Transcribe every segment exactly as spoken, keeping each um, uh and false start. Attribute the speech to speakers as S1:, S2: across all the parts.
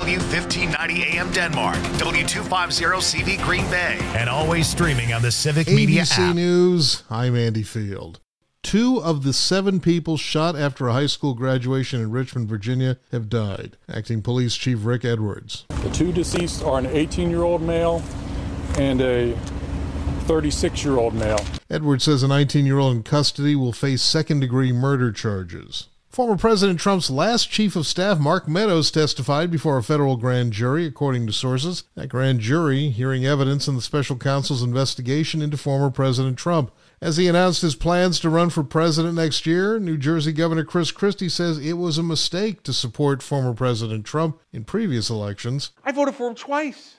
S1: W fifteen ninety A M Denmark, W two fifty C V Green Bay, and always streaming on the Civic Media app.
S2: A B C News, I'm Andy Field. Two of the seven people shot after a high school graduation in Richmond, Virginia, have died. Acting Police Chief Rick Edwards.
S3: The two deceased are an eighteen-year-old male and a thirty-six-year-old male.
S2: Edwards says a nineteen-year-old in custody will face second-degree murder charges. Former President Trump's last chief of staff, Mark Meadows, testified before a federal grand jury, according to sources. That grand jury hearing evidence in the special counsel's investigation into former President Trump. As he announced his plans to run for president next year, New Jersey Governor Chris Christie says it was a mistake to support former President Trump in previous elections.
S4: I voted for him twice.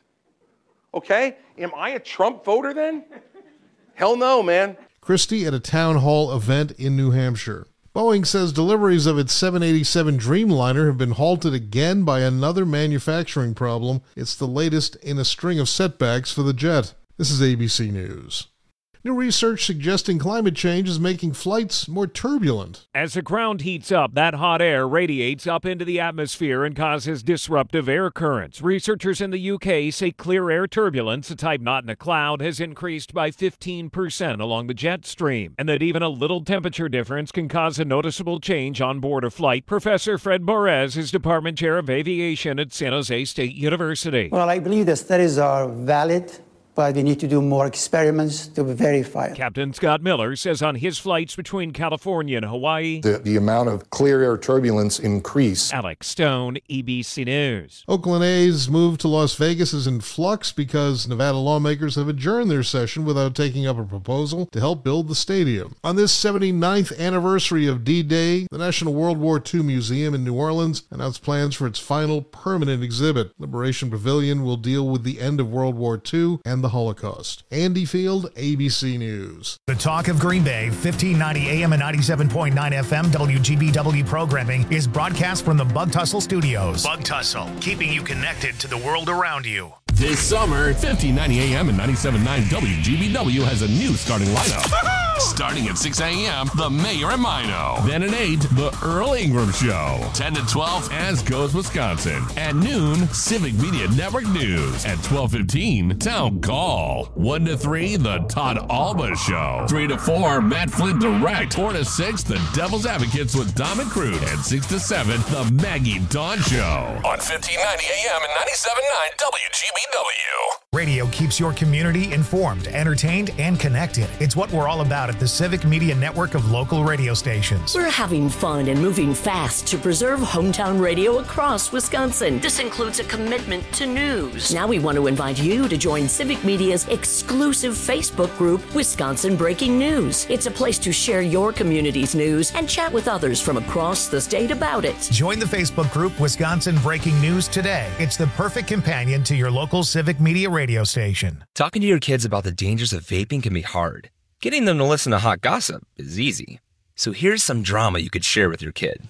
S4: Okay? Am I a Trump voter then? Hell no, man.
S2: Christie at a town hall event in New Hampshire. Boeing says deliveries of its seven eighty-seven Dreamliner have been halted again by another manufacturing problem. It's the latest in a string of setbacks for the jet. This is A B C News. New research suggesting climate change is making flights more turbulent.
S5: As the ground heats up, that hot air radiates up into the atmosphere and causes disruptive air currents. Researchers in the U K say clear air turbulence, a type not in a cloud, has increased by fifteen percent along the jet stream, and that even a little temperature difference can cause a noticeable change on board a flight. Professor Fred Borez is Department Chair of Aviation at San Jose State University.
S6: Well, I believe the studies are valid, but we need to do more experiments to verify it.
S5: Captain Scott Miller says on his flights between California and Hawaii,
S7: the, the amount of clear air turbulence increased.
S5: Alex Stone, A B C News.
S2: Oakland A's move to Las Vegas is in flux because Nevada lawmakers have adjourned their session without taking up a proposal to help build the stadium. On this seventy-ninth anniversary of D-Day, the National World War Two Museum in New Orleans announced plans for its final permanent exhibit. Liberation Pavilion will deal with the end of World War Two and the Holocaust. Andy Field, A B C News.
S1: The Talk of Green Bay, fifteen ninety A M and ninety-seven point nine F M W G B W programming is broadcast from the Bug Tussle Studios. Bug Tussle, keeping you connected to the world around you.
S8: This summer, fifteen ninety A M and ninety-seven point nine W G B W has a new starting lineup. Starting at six A M, The Mayor and Mino. Then at eight, The Earl Ingram Show. ten to twelve, As Goes Wisconsin. At noon, Civic Media Network News. At twelve fifteen, Town Call. one to three, The Todd Alba Show. three to four, Matt Flynn Direct. four to six, The Devil's Advocates with Dom and Crude. And six to seven, The Maggie Dawn Show. On fifteen ninety A M and ninety-seven point nine W G B W.
S1: Radio keeps your community informed, entertained, and connected. It's what we're all about at the Civic Media Network of local radio stations.
S9: We're having fun and moving fast to preserve hometown radio across Wisconsin. This includes a commitment to news. Now we want to invite you to join Civic Media's exclusive Facebook group, Wisconsin Breaking News. It's a place to share your community's news and chat with others from across the state about it.
S1: Join the Facebook group, Wisconsin Breaking News today. It's the perfect companion to your local Civic Media radio station.
S10: Talking to your kids about the dangers of vaping can be hard. Getting them to listen to hot gossip is easy. So here's some drama you could share with your kid.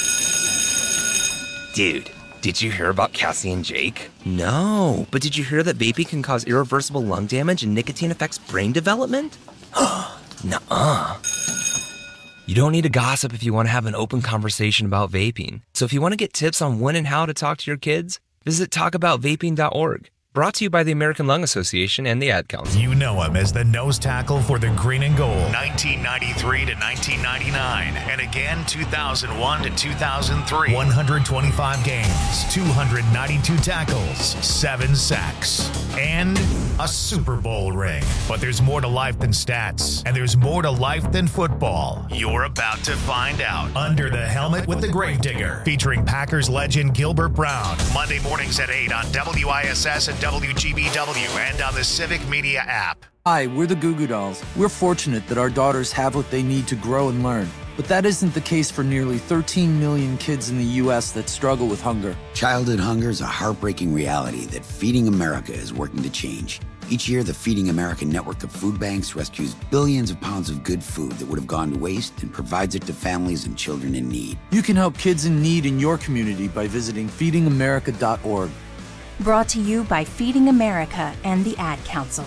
S10: Dude, did you hear about Cassie and Jake? No, but did you hear that vaping can cause irreversible lung damage and nicotine affects brain development? Nuh-uh. You don't need to gossip if you want to have an open conversation about vaping. So if you want to get tips on when and how to talk to your kids, visit talk about vaping dot org. Brought to you by the American Lung Association and the Ad Council.
S1: You know him as the nose tackle for the green and gold. nineteen ninety-three to nineteen ninety-nine. And again, two thousand one to two thousand three. one hundred twenty-five games, two hundred ninety-two tackles, seven sacks, and a Super Bowl ring. But there's more to life than stats, and there's more to life than football. You're about to find out. Under the Helmet with the Gravedigger, featuring Packers legend Gilbert Brown. Monday mornings at eight on W I S S and W G B W and on the Civic Media app.
S11: Hi, we're the Goo Goo Dolls. We're fortunate that our daughters have what they need to grow and learn. But that isn't the case for nearly thirteen million kids in the U S that struggle with hunger.
S12: Childhood hunger is a heartbreaking reality that Feeding America is working to change. Each year, the Feeding America network of food banks rescues billions of pounds of good food that would have gone to waste and provides it to families and children in need.
S11: You can help kids in need in your community by visiting feeding america dot org.
S13: Brought to you by Feeding America and the Ad Council.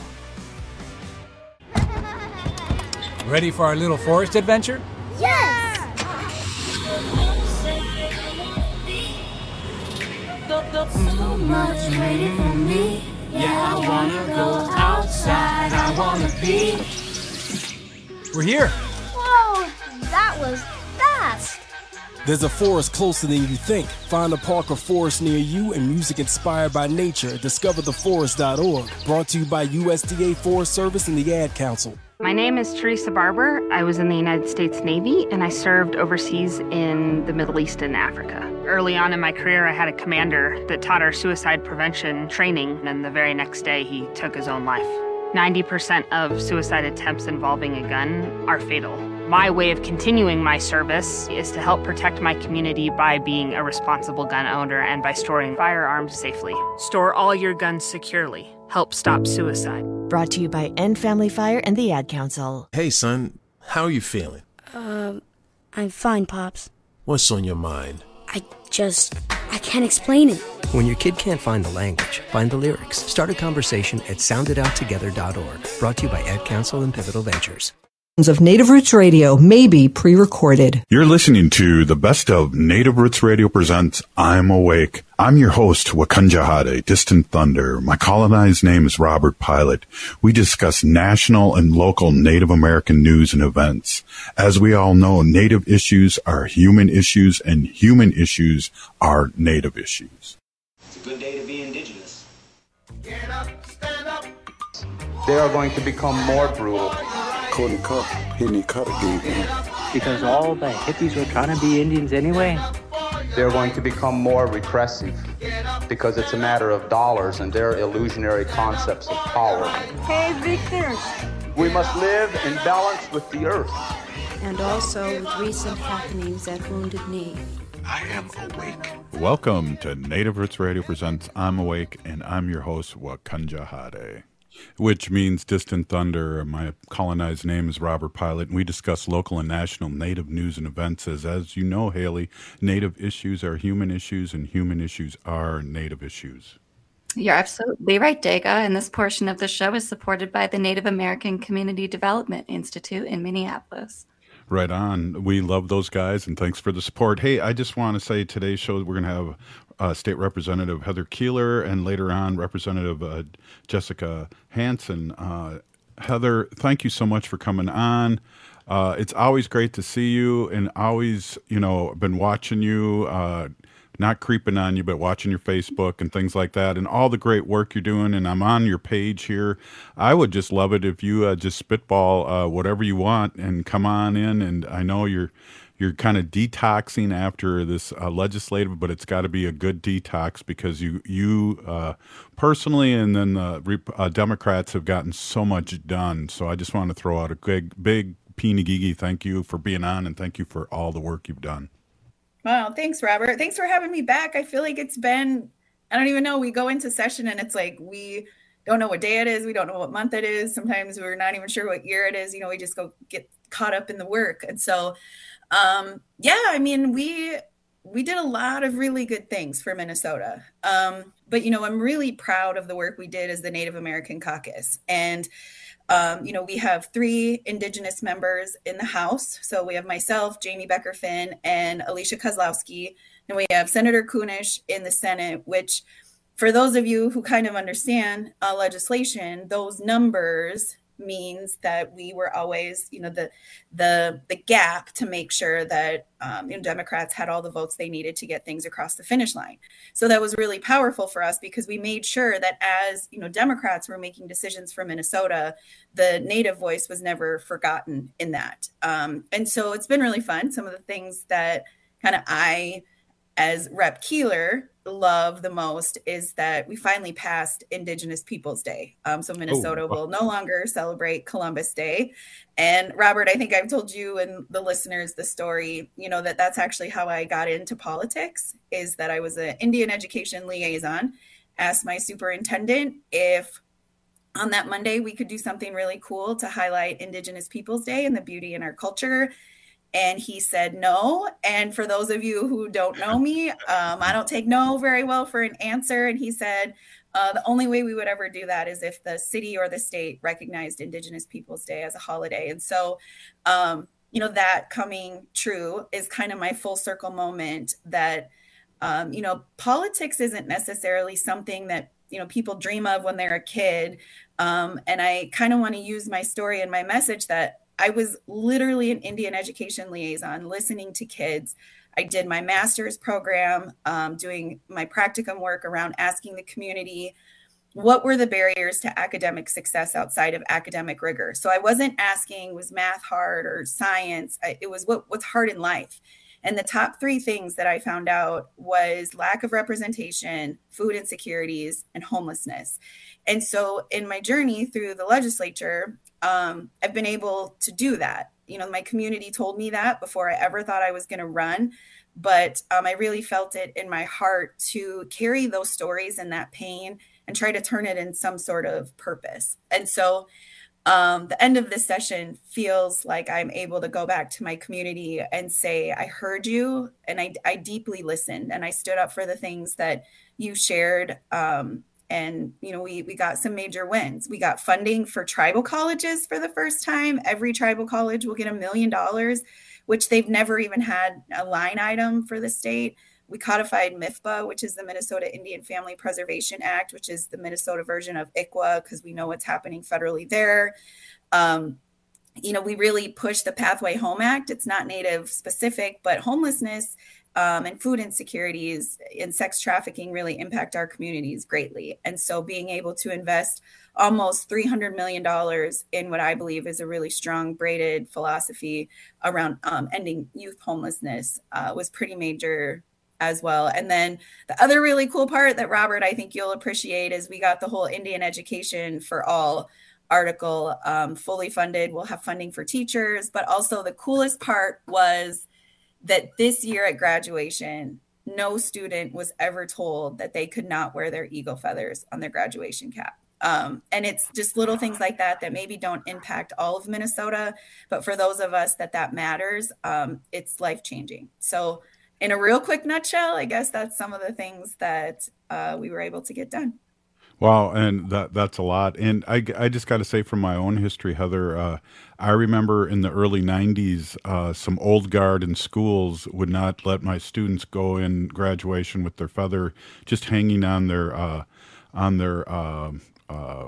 S14: Ready for our little forest adventure?
S15: Yes! So much waiting for me. Yeah, I wanna go outside. I wanna be.
S14: We're here.
S15: Whoa, that was fast.
S16: There's a forest closer than you think. Find a park or forest near you and music inspired by nature at discover the forest dot org. Brought to you by U S D A Forest Service and the Ad Council.
S17: My name is Teresa Barber. I was in the United States Navy and I served overseas in the Middle East and Africa. Early on in my career, I had a commander that taught our suicide prevention training, and the very next day he took his own life. ninety percent of suicide attempts involving a gun are fatal. My way of continuing my service is to help protect my community by being a responsible gun owner and by storing firearms safely. Store all your guns securely. Help stop suicide.
S18: Brought to you by End Family Fire and the Ad Council.
S19: Hey, son, how are you feeling?
S20: Um, I'm fine, Pops.
S19: What's on your mind?
S20: I just, I can't explain it.
S21: When your kid can't find the language, find the lyrics. Start a conversation at sound it out together dot org. Brought to you by Ad Council and Pivotal Ventures.
S22: Of Native Roots Radio may be pre-recorded.
S23: You're listening to the best of Native Roots Radio presents I'm Awake. I'm your host, Wakanja Hade, Distant Thunder. My colonized name is Robert Pilot. We discuss national and local Native American news and events. As we all know, Native issues are human issues and human issues are Native issues.
S24: It's a good day to be indigenous.
S25: Get up, stand up.
S26: They are going to become more brutal.
S27: Couldn't cut, hitting cut again.
S28: Because all the hippies were trying to be Indians anyway.
S26: They're going to become more repressive because it's a matter of dollars and their illusionary concepts of power.
S29: Hey, Victor.
S26: We must live in balance with the earth.
S29: And also with recent happenings at Wounded Knee.
S23: I am awake. Welcome to Native Roots Radio presents I'm Awake, and I'm your host, Wakanja Hade. Which means Distant Thunder. My colonized name is Robert Pilot, and we discuss local and national Native news and events. As, as you know, Haley, Native issues are human issues, and human issues are Native issues.
S30: You're absolutely right, Dega, and this portion of the show is supported by the Native American Community Development Institute in Minneapolis.
S23: Right on. We love those guys, and thanks for the support. Hey, I just want to say today's show, we're going to have uh, State Representative Heather Keeler and later on Representative uh, Jessica Hansen. Uh, Heather, thank you so much for coming on. Uh, it's always great to see you, and always, you know, been watching you, uh, not creeping on you, but watching your Facebook and things like that, and all the great work you're doing. And I'm on your page here. I would just love it if you uh, just spitball uh, whatever you want and come on in. And I know you're you're kind of detoxing after this uh, legislative, but it's got to be a good detox because you you uh, personally and then the uh, Democrats have gotten so much done. So I just want to throw out a big big Pinagigi thank you for being on, and thank you for all the work you've done.
S31: Wow, thanks, Robert. Thanks for having me back. I feel like it's been, I don't even know, we go into session and it's like we don't know what day it is. We don't know what month it is. Sometimes we're not even sure what year it is. You know, we just go get caught up in the work. And so, um, yeah, I mean, we we did a lot of really good things for Minnesota. Um, but, you know, I'm really proud of the work we did as the Native American Caucus. And Um, you know, we have three Indigenous members in the House. So we have myself, Jamie Becker-Finn, and Alicia Kozlowski. And we have Senator Kunish in the Senate, which for those of you who kind of understand uh, legislation, those numbers means that we were always, you know, the the the gap to make sure that um, you know, Democrats had all the votes they needed to get things across the finish line. So that was really powerful for us because we made sure that as, you know, Democrats were making decisions for Minnesota, the Native voice was never forgotten in that. Um, and so it's been really fun. Some of the things that kind of I, as Rep Keeler, love the most is that we finally passed Indigenous Peoples Day. Um, so Minnesota oh. will no longer celebrate Columbus Day. And Robert, I think I've told you and the listeners the story, you know, that that's actually how I got into politics, is that I was an Indian education liaison, asked my superintendent if on that Monday we could do something really cool to highlight Indigenous Peoples Day and the beauty in our culture. And he said no. And for those of you who don't know me, um, I don't take no very well for an answer. And he said, uh, the only way we would ever do that is if the city or the state recognized Indigenous Peoples Day as a holiday. And so, um, you know, that coming true is kind of my full circle moment that Um, you know, politics isn't necessarily something that, you know, people dream of when they're a kid. Um, and I kind of want to use my story and my message that I was literally an Indian education liaison, listening to kids. I did my master's program, um, doing my practicum work around asking the community, what were the barriers to academic success outside of academic rigor? So I wasn't asking, was math hard or science? It was what, what's hard in life. And the top three things that I found out was lack of representation, food insecurities, and homelessness. And so in my journey through the legislature, um, I've been able to do that. You know, my community told me that before I ever thought I was going to run. But um, I really felt it in my heart to carry those stories and that pain and try to turn it in some sort of purpose. And so um, the end of this session feels like I'm able to go back to my community and say, I heard you, and I, I deeply listened, and I stood up for the things that you shared. Um, and, you know, we, we got some major wins. We got funding for tribal colleges for the first time. Every tribal college will get a million dollars, which they've never even had a line item for the state. We codified M I F P A, which is the Minnesota Indian Family Preservation Act, which is the Minnesota version of I C W A, because we know what's happening federally there. Um, you know, we really pushed the Pathway Home Act. It's not Native specific, but homelessness um, and food insecurities and sex trafficking really impact our communities greatly. And so being able to invest almost three hundred million dollars in what I believe is a really strong braided philosophy around um, ending youth homelessness uh, was pretty major as well. And then the other really cool part that, Robert, I think you'll appreciate is we got the whole Indian Education for All article um, fully funded. We'll have funding for teachers, but also the coolest part was that this year at graduation, no student was ever told that they could not wear their eagle feathers on their graduation cap. Um, and it's just little things like that that maybe don't impact all of Minnesota, but for those of us that that matters, um, it's life-changing. So in a real quick nutshell, I guess that's some of the things that uh, we were able to get done.
S23: Wow, and that that's a lot. And I, I just got to say from my own history, Heather, uh, I remember in the early nineties, uh, some old guard in schools would not let my students go in graduation with their feather just hanging on their uh, on their uh, uh,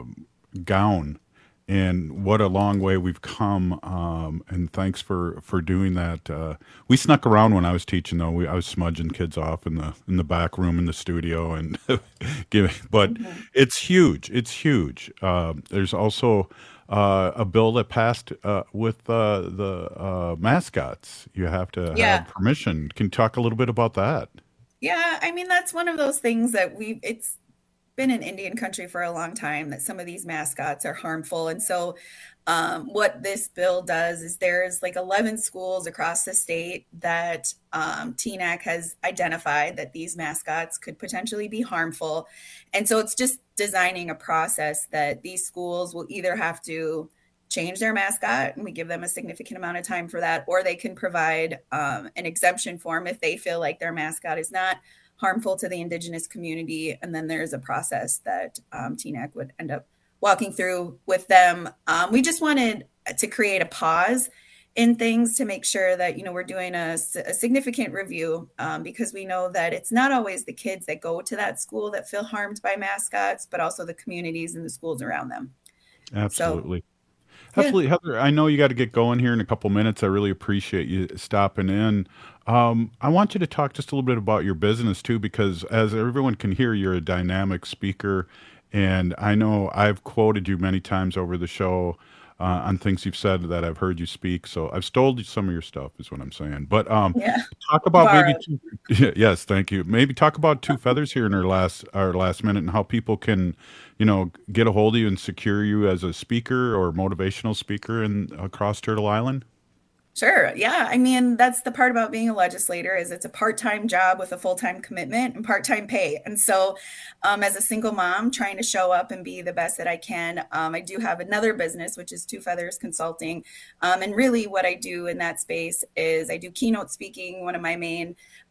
S23: gown. And what a long way we've come. Um, and thanks for, for doing that. Uh, we snuck around when I was teaching, though. We, I was smudging kids off in the in the back room in the studio, and giving. But mm-hmm. It's huge. It's huge. Uh, there's also uh, a bill that passed uh, with uh, the uh, mascots. You have to
S31: yeah.
S23: have permission. Can you talk a little bit about that?
S31: Yeah, I mean that's one of those things that we. It's. been in Indian country for a long time that some of these mascots are harmful. And so um, what this bill does is there's like eleven schools across the state that um, T N A C has identified that these mascots could potentially be harmful. And so it's just designing a process that these schools will either have to change their mascot, and we give them a significant amount of time for that, or they can provide um, an exemption form if they feel like their mascot is not harmful to the Indigenous community. And then there's a process that um, T N A C would end up walking through with them. Um, we just wanted to create a pause in things to make sure that, you know, we're doing a, a significant review um, because we know that it's not always the kids that go to that school that feel harmed by mascots, but also the communities and the schools around them.
S23: Absolutely.
S31: So,
S23: Absolutely. Yeah. Heather, I know you got to get going here in a couple minutes. I really appreciate you stopping in. Um, I want you to talk just a little bit about your business too, because as everyone can hear, you're a dynamic speaker. And I know I've quoted you many times over the show uh, on things you've said that I've heard you speak. So I've stole some of your stuff is what I'm saying. But um, yeah. talk about Borrowed. maybe, two, yes, thank you. Maybe talk about Two Feathers here in our last, our last minute and how people can, you know, get a hold of you and secure you as a speaker or motivational speaker in across Turtle Island.
S31: Sure. Yeah. I mean, that's the part about being a legislator is it's a part-time job with a full-time commitment and part-time pay. And so um, as a single mom trying to show up and be the best that I can, um, I do have another business, which is Two Feathers Consulting. Um, and really what I do in that space is I do keynote speaking. One of my main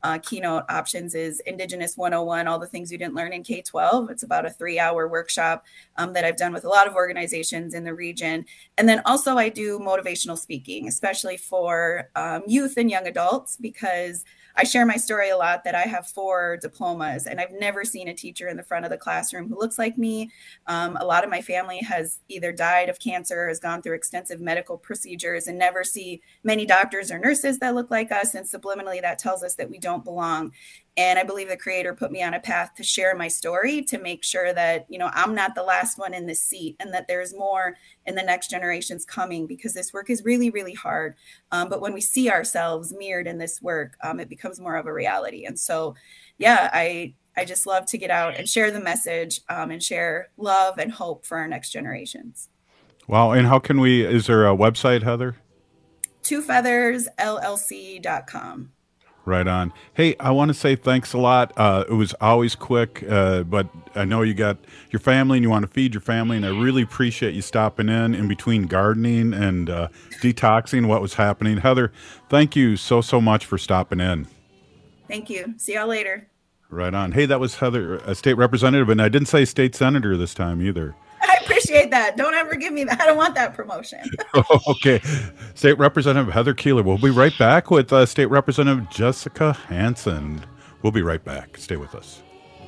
S31: uh, keynote options is Indigenous one oh one, all the things you didn't learn in K twelve. It's about a three hour workshop um, that I've done with a lot of organizations in the region. And then also I do motivational speaking, especially for um, youth and young adults, because I share my story a lot that I have four diplomas and I've never seen a teacher in the front of the classroom who looks like me. Um, a lot of my family has either died of cancer or has gone through extensive medical procedures and never see many doctors or nurses that look like us. And subliminally, that tells us that we don't belong. And I believe the Creator put me on a path to share my story, to make sure that, you know, I'm not the last one in this seat and that there's more in the next generations coming, because this work is really, really hard. Um, but when we see ourselves mirrored in this work, um, it becomes more of a reality. And so, yeah, I I just love to get out and share the message um, and share love and hope for our next generations.
S23: Wow. And how can we, is there a website, Heather?
S31: two feathers L L C dot com.
S23: Right on. Hey, I want to say thanks a lot. Uh, it was always quick, uh, but I know you got your family and you want to feed your family, and I really appreciate you stopping in in between gardening and uh, detoxing what was happening. Heather, thank you so, so much for stopping in.
S31: Thank you. See y'all later.
S23: Right on. Hey, that was Heather, a state representative, and I didn't say state senator this time either.
S31: I appreciate that. Don't ever give me that. I don't want that promotion.
S23: Okay. State Representative Heather Keeler. We'll be right back with uh, State Representative Jessica Hansen. We'll be right back. Stay with us.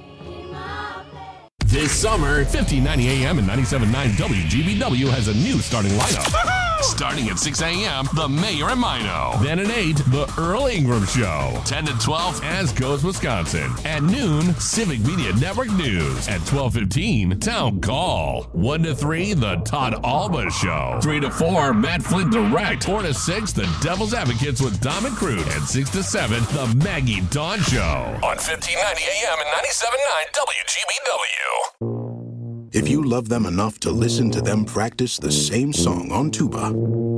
S1: This summer, fifteen ninety A M and ninety-seven point nine W G B W has a new starting lineup. Starting at six A M, The Mayor and Mino. Then at eight, The Earl Ingram Show. ten to twelve, As Goes Wisconsin. At noon, Civic Media Network News. At twelve fifteen, Town Call. one to three, The Todd Alba Show. three to four, Matt Flint Direct. four to six, The Devil's Advocates with Dom and Crude. And six to seven, The Maggie Dawn Show. On fifteen ninety A M and ninety-seven point nine W G B W.
S2: If you love them enough to listen to them practice the same song on tuba,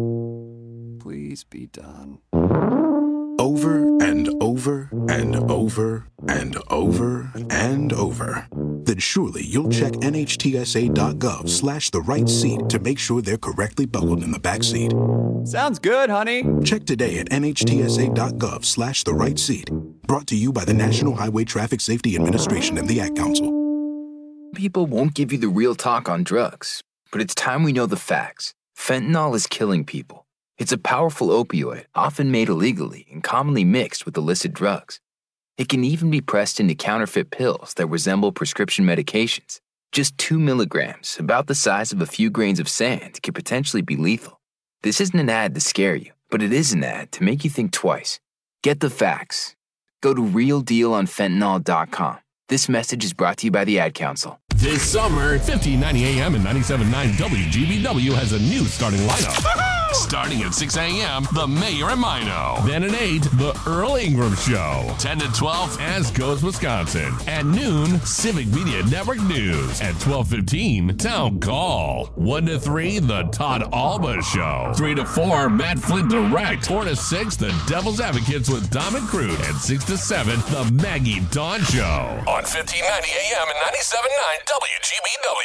S3: please be done.
S2: Over and over and over and over and over, then surely you'll check N H T S A dot gov slash the right seat to make sure they're correctly buckled in the back seat.
S3: Sounds good, honey.
S2: Check today at N H T S A dot gov slash the right seat. Brought to you by the National Highway Traffic Safety Administration and the Ad Council.
S4: People won't give you the real talk on drugs, but it's time we know the facts. Fentanyl is killing people. It's a powerful opioid, often made illegally and commonly mixed with illicit drugs. It can even be pressed into counterfeit pills that resemble prescription medications. Just two milligrams, about the size of a few grains of sand, could potentially be lethal. This isn't an ad to scare you, but it is an ad to make you think twice. Get the facts. Go to real deal on fentanyl dot com. This message is brought to you by the Ad Council.
S1: This summer, fifteen ninety A M and ninety-seven point nine W G B W has a new starting lineup. Starting at six A M, The Mayor and Mino. Then at eight, The Earl Ingram Show. ten to twelve, As Goes Wisconsin. At noon, Civic Media Network News. At twelve fifteen, Town Call. one to three, The Todd Alba Show. three to four, Matt Flint Direct. four to six, The Devil's Advocates with Dom and Crude. And six to seven, The Maggie Dawn Show. On fifteen ninety A M and ninety-seven point nine W G B W.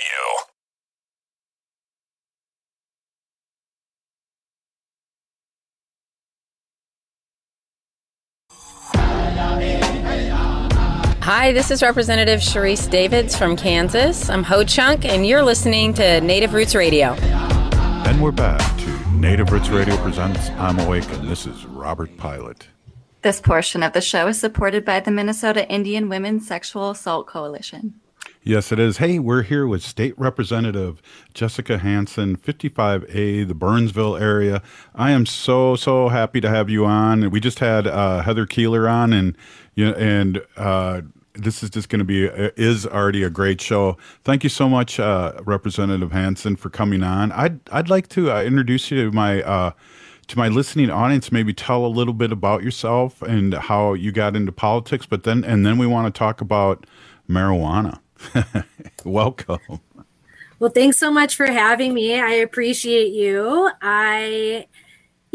S5: Hi, this is Representative Sharice Davids from Kansas. I'm Ho Chunk, and you're listening to Native Roots Radio.
S23: And we're back to Native Roots Radio presents I'm Awake, and this is Robert Pilot.
S30: This portion of the show is supported by the Minnesota Indian Women's Sexual Assault Coalition.
S23: Yes, it is. Hey, we're here with State Representative Jessica Hansen, fifty-five A, the Burnsville area. I am so, so happy to have you on. We just had uh, Heather Keeler on, and you know, and uh, this is just going to be, a, is already a great show. Thank you so much, uh, Representative Hansen, for coming on. I'd, I'd like to uh, introduce you to my uh, to my listening audience, maybe tell a little bit about yourself and how you got into politics, but then, and then we want to talk about marijuana. Welcome.
S6: Well, thanks so much for having me. I appreciate you. I,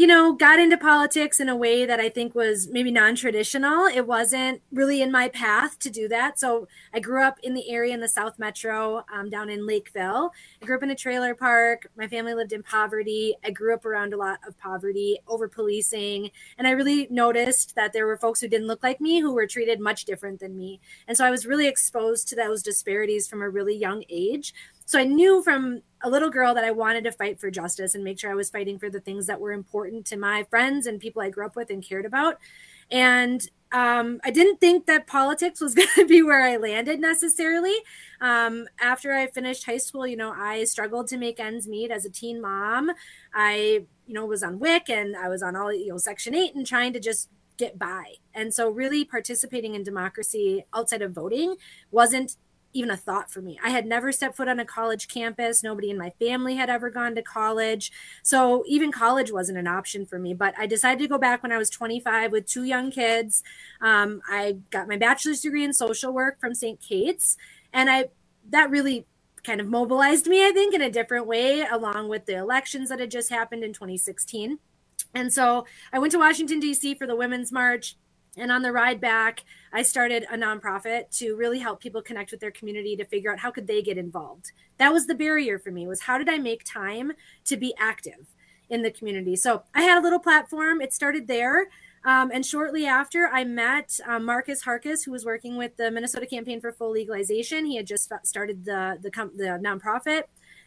S6: you know, got into politics in a way that I think was maybe non-traditional. It wasn't really in my path to do that. So I grew up in the area in the South Metro, um, down in Lakeville. I grew up in a trailer park. My family lived in poverty. I grew up around a lot of poverty, over policing. And I really noticed that there were folks who didn't look like me who were treated much different than me. And so I was really exposed to those disparities from a really young age. So I knew from a little girl that I wanted to fight for justice and make sure I was fighting for the things that were important to my friends and people I grew up with and cared about. And um, I didn't think that politics was going to be where I landed necessarily. Um, after I finished high school, you know, I struggled to make ends meet as a teen mom. I, you know, was on W I C and I was on all, you know, Section eight and trying to just get by. And so really participating in democracy outside of voting wasn't even a thought for me. I had never stepped foot on a college campus. Nobody in my family had ever gone to college. So even college wasn't an option for me, but I decided to go back when I was twenty-five with two young kids. Um, I got my bachelor's degree in social work from Saint Kate's. And I, that really kind of mobilized me, I think, in a different way, along with the elections that had just happened in twenty sixteen. And so I went to Washington, D C for the Women's March. And on the ride back, I started a nonprofit to really help people connect with their community to figure out how could they get involved. That was the barrier for me, was how did I make time to be active in the community? So I had a little platform. It started there. Um, and shortly after, I met um, Marcus Harkis, who was working with the Minnesota Campaign for Full Legalization. He had just started the, the, the nonprofit.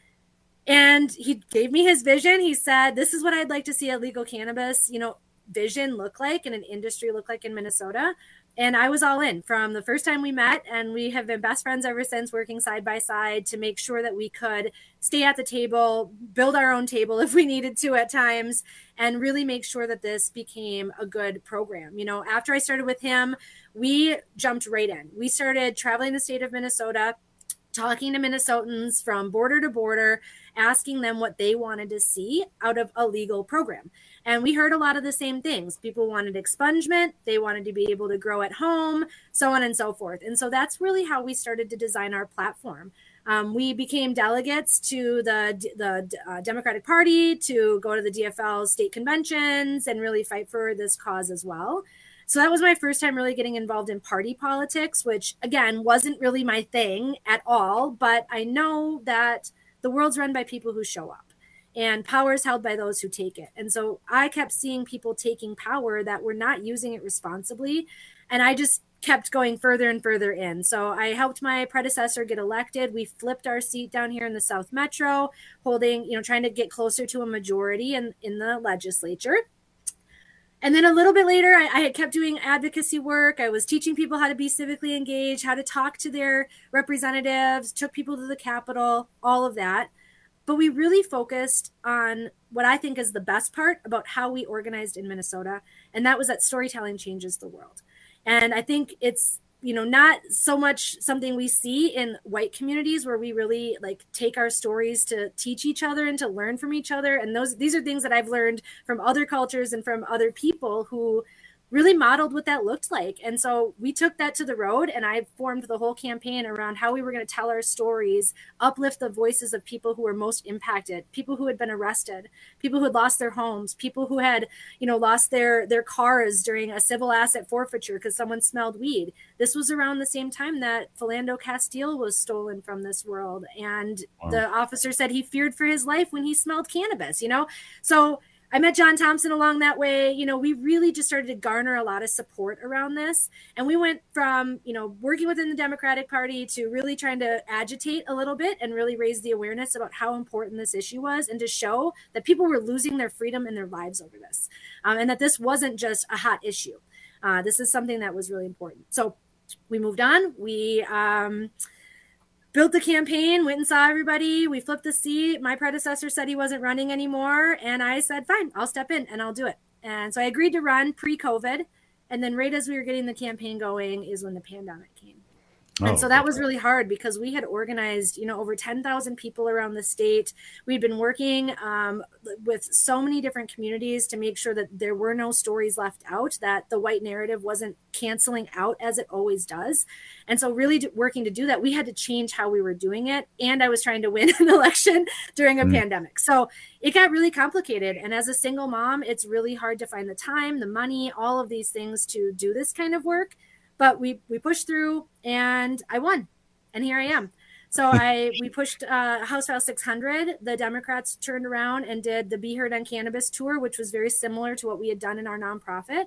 S6: And he gave me his vision. He said, this is what I'd like to see a legal cannabis, you know, vision look like and an industry look like in Minnesota. And I was all in from the first time we met, and we have been best friends ever since, working side by side to make sure that we could stay at the table, build our own table if we needed to at times, and really make sure that this became a good program. You know, after I started with him, we jumped right in. We started traveling the state of Minnesota, talking to Minnesotans from border to border, asking them what they wanted to see out of a legal program. And we heard a lot of the same things. People wanted expungement. They wanted to be able to grow at home, so on and so forth. And so that's really how we started to design our platform. Um, we became delegates to the, the uh, Democratic Party to go to the D F L state conventions and really fight for this cause as well. So that was my first time really getting involved in party politics, which, again, wasn't really my thing at all. But I know that the world's run by people who show up, and power is held by those who take it. And so I kept seeing people taking power that were not using it responsibly. And I just kept going further and further in. So I helped my predecessor get elected. We flipped our seat down here in the South Metro, holding, you know, trying to get closer to a majority in, in the legislature. And then a little bit later, I, I had kept doing advocacy work. I was teaching people how to be civically engaged, how to talk to their representatives, took people to the Capitol, all of that. But we really focused on what I think is the best part about how we organized in Minnesota. And that was that storytelling changes the world. And I think it's, you know, not so much something we see in white communities where we really like take our stories to teach each other and to learn from each other. And those, these are things that I've learned from other cultures and from other people who really modeled what that looked like. And so we took that to the road, and I formed the whole campaign around how we were going to tell our stories, uplift the voices of people who were most impacted, people who had been arrested, people who had lost their homes, people who had, you know, lost their, their cars during a civil asset forfeiture because someone smelled weed. This was around the same time that Philando Castile was stolen from this world. And wow. The officer said he feared for his life when he smelled cannabis, you know? So I met John Thompson along that way. You know, we really just started to garner a lot of support around this. And we went from, you know, working within the Democratic Party to really trying to agitate a little bit and really raise the awareness about how important this issue was, and to show that people were losing their freedom and their lives over this. Um, and that this wasn't just a hot issue. Uh, this is something that was really important. So we moved on. We um, built the campaign, went and saw everybody. We flipped the seat. My predecessor said he wasn't running anymore. And I said, fine, I'll step in and I'll do it. And so I agreed to run pre-COVID. And then right as we were getting the campaign going is when the pandemic came. And
S23: Oh,
S6: so that was really hard because we had organized, you know, over ten thousand people around the state. We'd been working um, with so many different communities to make sure that there were no stories left out, that the white narrative wasn't canceling out as it always does. And so really do, working to do that, we had to change how we were doing it. And I was trying to win an election during a mm. pandemic. So it got really complicated. And as a single mom, it's really hard to find the time, the money, all of these things to do this kind of work. But we we pushed through and I won. And here I am. So I we pushed uh, House File six hundred. The Democrats turned around and did the Be Heard on Cannabis tour, which was very similar to what we had done in our nonprofit.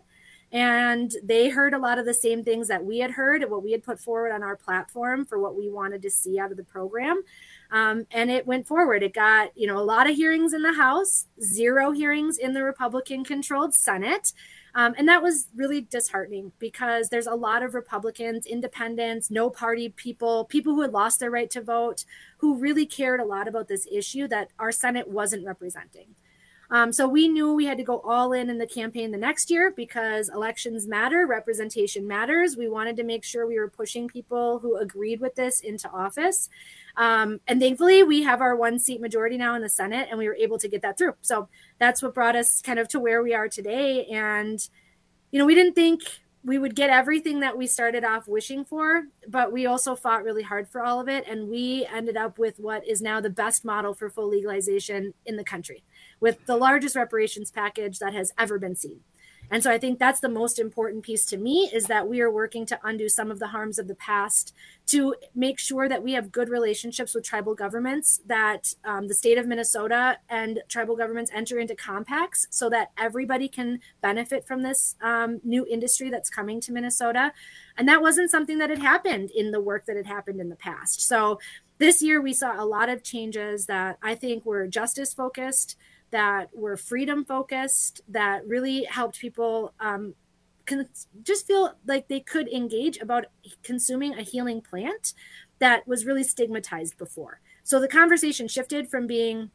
S6: And they heard a lot of the same things that we had heard, what we had put forward on our platform for what we wanted to see out of the program. Um, and it went forward. It got, you know, a lot of hearings in the House, zero hearings in the Republican-controlled Senate. Um, and that was really disheartening because there's a lot of Republicans, independents, no party people, people who had lost their right to vote, who really cared a lot about this issue that our Senate wasn't representing. Um, so we knew we had to go all in in the campaign the next year because elections matter, representation matters. We wanted to make sure we were pushing people who agreed with this into office. Um, and thankfully, we have our one seat majority now in the Senate, and we were able to get that through. So that's what brought us kind of to where we are today. And, you know, we didn't think we would get everything that we started off wishing for, but we also fought really hard for all of it. And we ended up with what is now the best model for full legalization in the country, with the largest reparations package that has ever been seen. And so I think that's the most important piece to me, is that we are working to undo some of the harms of the past, to make sure that we have good relationships with tribal governments, that um, the state of Minnesota and tribal governments enter into compacts so that everybody can benefit from this um, new industry that's coming to Minnesota. And that wasn't something that had happened in the work that had happened in the past. So this year we saw a lot of changes that I think were justice focused, that were freedom focused, that really helped people um, can just feel like they could engage about consuming a healing plant that was really stigmatized before. So the conversation shifted from being,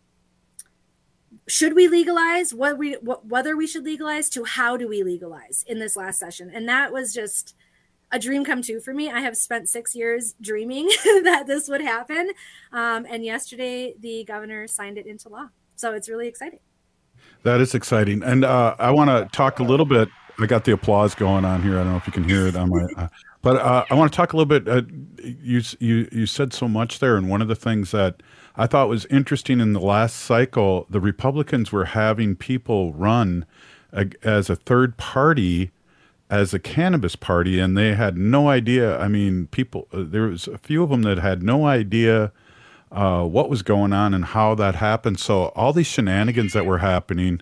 S6: should we legalize, what we, what, whether we should legalize, to how do we legalize in this last session. And that was just a dream come true for me. I have spent six years dreaming that this would happen. Um, and yesterday the governor signed it into law. So it's really exciting.
S23: That is exciting. And uh, I want to talk a little bit. I got the applause going on here. I don't know if you can hear it on my, uh, but uh, I want to talk a little bit. Uh, you, you, you said so much there. And one of the things that I thought was interesting in the last cycle, the Republicans were having people run uh, as a third party, as a cannabis party, and they had no idea. I mean, people, uh, there was a few of them that had no idea Uh, what was going on and how that happened. So all these shenanigans that were happening,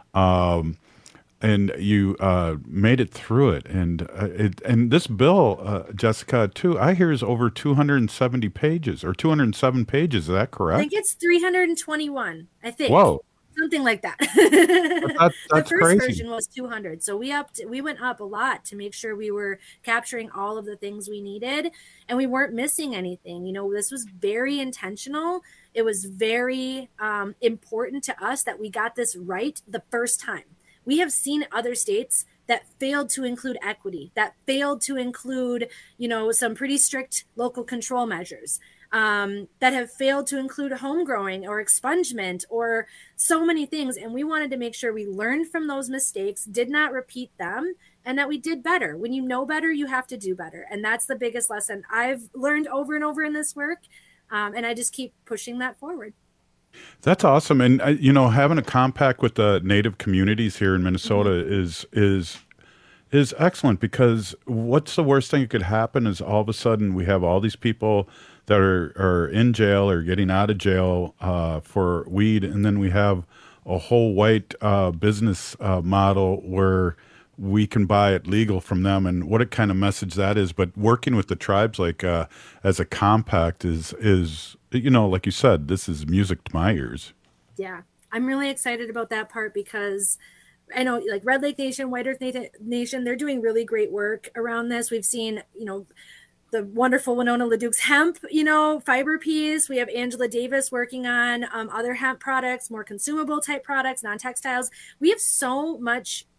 S23: um, and you uh, made it through it. And uh, it, and this bill, uh, Jessica, too, I hear is over two hundred seventy pages or two hundred seven pages. Is that correct?
S6: I think it's three hundred twenty-one, I think.
S23: Whoa.
S6: Something like that.
S23: that that's
S6: the first
S23: crazy.
S6: version was two hundred. So we upped, we went up a lot to make sure we were capturing all of the things we needed and we weren't missing anything. You know, this was very intentional. It was very um, important to us that we got this right the first time. We have seen other states that failed to include equity, that failed to include, you know, some pretty strict local control measures. Um, that have failed to include home growing or expungement or so many things. And we wanted to make sure we learned from those mistakes, did not repeat them, and that we did better. When you know better, you have to do better. And that's the biggest lesson I've learned over and over in this work. Um, and I just keep pushing that forward.
S23: That's awesome. And, uh, you know, having a compact with the Native communities here in Minnesota mm-hmm. is is is excellent, because what's the worst thing that could happen is all of a sudden we have all these people that are, are in jail or getting out of jail uh, for weed, and then we have a whole white uh, business uh, model where we can buy it legal from them, and what a kind of message that is. But working with the tribes, like uh, as a compact, is is you know, like you said, this is music to my ears.
S6: Yeah, I'm really excited about that part because I know, like Red Lake Nation, White Earth Nation, they're doing really great work around this. We've seen, you know, the wonderful Winona LeDuc's hemp, you know, fiber piece. We have Angela Davis working on um, other hemp products, more consumable type products, non-textiles. We have so much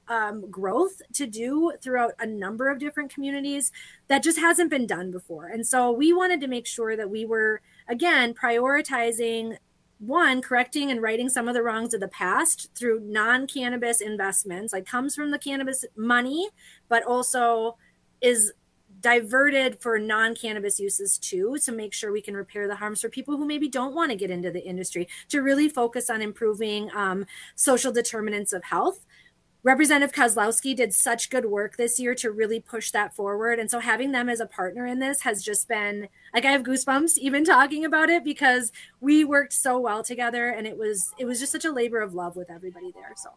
S6: um, growth to do throughout a number of different communities that just hasn't been done before. And so we wanted to make sure that we were, again, prioritizing, one, correcting and righting some of the wrongs of the past through non-cannabis investments, like comes from the cannabis money, but also is diverted for non-cannabis uses too, to make sure we can repair the harms for people who maybe don't want to get into the industry, to really focus on improving um, social determinants of health. Representative Kozlowski did such good work this year to really push that forward. And so having them as a partner in this has just been, like, I have goosebumps even talking about it, because we worked so well together, and it was it was just such a labor of love with everybody there. So.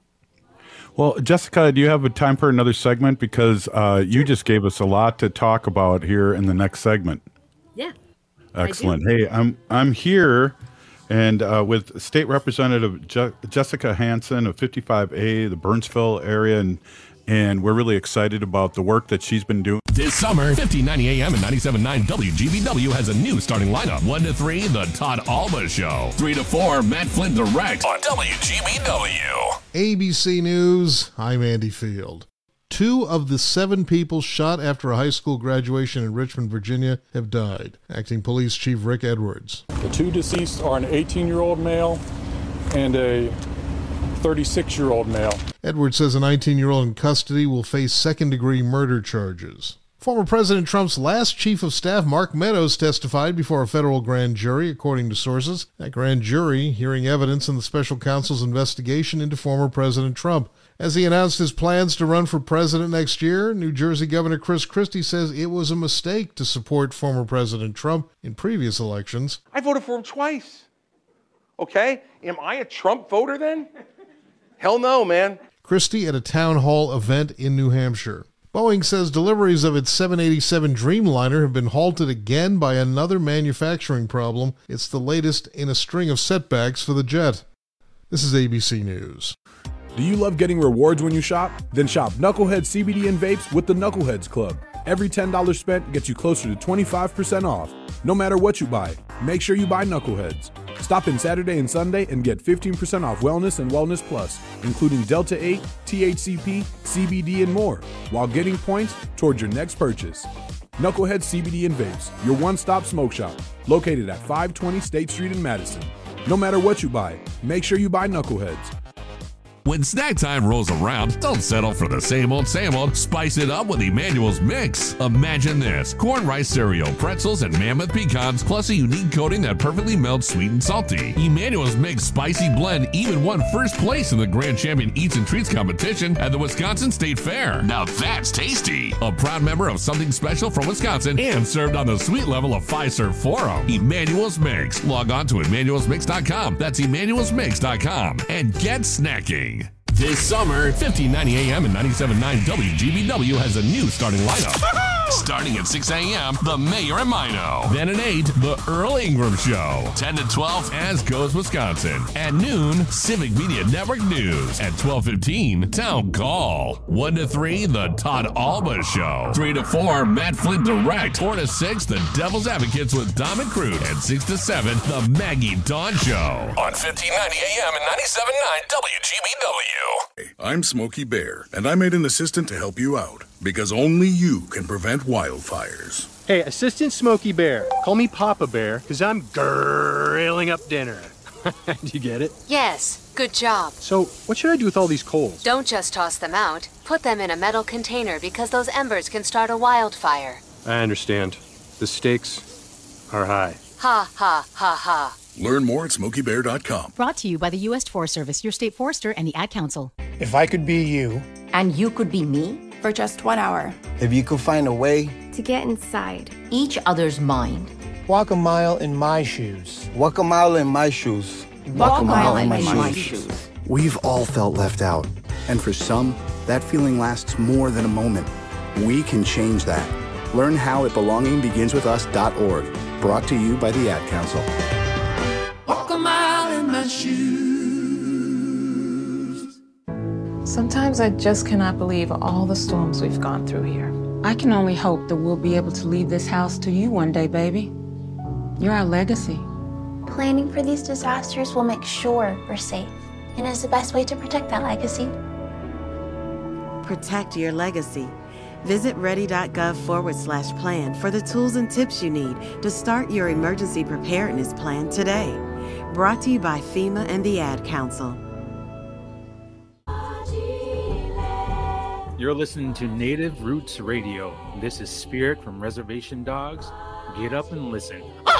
S23: Well, Jessica, do you have a time for another segment? Because uh, you just gave us a lot to talk about here in the next segment.
S6: Yeah.
S23: Excellent. Hey, I'm I'm here and uh, with State Representative Je- Jessica Hansen of fifty-five A, the Burnsville area, and and we're really excited about the work that she's been doing.
S1: This summer, fifteen ninety A M and ninety-seven point nine W G B W has a new starting lineup. one to three, The Todd Alba Show. three to four, Matt Flynn Direct on W G B W.
S7: A B C News, I'm Andy Field. Two of the seven people shot after a high school graduation in Richmond, Virginia, have died. Acting Police Chief Rick Edwards.
S8: The two deceased are an eighteen-year-old male and a thirty-six-year-old male.
S7: Edwards says a nineteen-year-old in custody will face second-degree murder charges. Former President Trump's last chief of staff, Mark Meadows, testified before a federal grand jury, according to sources. That grand jury hearing evidence in the special counsel's investigation into former President Trump. As he announced his plans to run for president next year, New Jersey Governor Chris Christie says it was a mistake to support former President Trump in previous elections.
S9: I voted for him twice. Okay? Am I a Trump voter then? Hell no, man.
S7: Christie at a town hall event in New Hampshire. Boeing says deliveries of its seven eighty-seven Dreamliner have been halted again by another manufacturing problem. It's the latest in a string of setbacks for the jet. This is A B C News.
S10: Do you love getting rewards when you shop? Then shop Knucklehead C B D and vapes with the Knuckleheads Club. Every ten dollars spent gets you closer to twenty-five percent off. No matter what you buy, make sure you buy Knuckleheads. Stop in Saturday and Sunday and get fifteen percent off Wellness and Wellness Plus, including Delta eight, T H C P, C B D, and more, while getting points towards your next purchase. Knucklehead C B D and Vapes, your one-stop smoke shop, located at five twenty State Street in Madison. No matter what you buy, make sure you buy Knuckleheads.
S1: When snack time rolls around, don't settle for the same old, same old. Spice it up with Emmanuel's Mix. Imagine this: corn rice cereal, pretzels, and mammoth pecans, plus a unique coating that perfectly melts sweet and salty. Emmanuel's Mix Spicy Blend even won first place in the Grand Champion Eats and Treats competition at the Wisconsin State Fair. Now that's tasty. A proud member of Something Special from Wisconsin and served on the sweet level of Fiserv Forum. Emmanuel's Mix. Log on to emmanuels mix dot com. That's emmanuels mix dot com and get snacking. This summer, fifteen ninety A M and ninety-seven point nine W G B W has a new starting lineup. Starting at six A M, The Mayor and Mino. Then at eight, The Earl Ingram Show. ten to twelve, As Goes Wisconsin. At noon, Civic Media Network News. At twelve fifteen, Town Call. one to three, The Todd Alba Show. three to four, Matt Flynn Direct. four to six, The Devil's Advocates with Dom and Crute. And six to seven, The Maggie Dawn Show. On fifteen ninety A M and ninety-seven point nine W G B W.
S11: I'm Smokey Bear, and I made an assistant to help you out, because only you can prevent wildfires.
S12: Hey, Assistant Smokey Bear. Call me Papa Bear, because I'm grilling up dinner. Do you get it?
S13: Yes, good job.
S12: So, what should I do with all these coals?
S13: Don't just toss them out. Put them in a metal container, because those embers can start a wildfire.
S12: I understand. The stakes are high.
S13: Ha, ha, ha, ha.
S11: Learn more at smokey bear dot com.
S14: Brought to you by the U S Forest Service, your state forester, and the Ad Council.
S15: If I could be you.
S16: And you could be me?
S17: For just one hour.
S27: If you could find a way
S16: to get inside each other's mind.
S15: Walk a mile in my shoes.
S27: Walk a mile in my shoes.
S16: Walk, Walk a mile, mile in my, my shoes. shoes.
S32: We've all felt left out. And for some, that feeling lasts more than a moment. We can change that. Learn how at belonging begins with us dot org. Brought to you by the Ad Council.
S33: Walk a mile in my shoes.
S34: Sometimes I just cannot believe all the storms we've gone through here.
S35: I can only hope that we'll be able to leave this house to you one day, baby. You're our legacy.
S36: Planning for these disasters will make sure we're safe, and is the best way to protect that legacy.
S2: protect your legacy. Visit ready.gov forward slash plan for the tools and tips you need to start your emergency preparedness plan today. Brought to you by FEMA and the Ad Council.
S3: You're listening to Native Roots Radio. This is Spirit from Reservation Dogs. Get up and listen.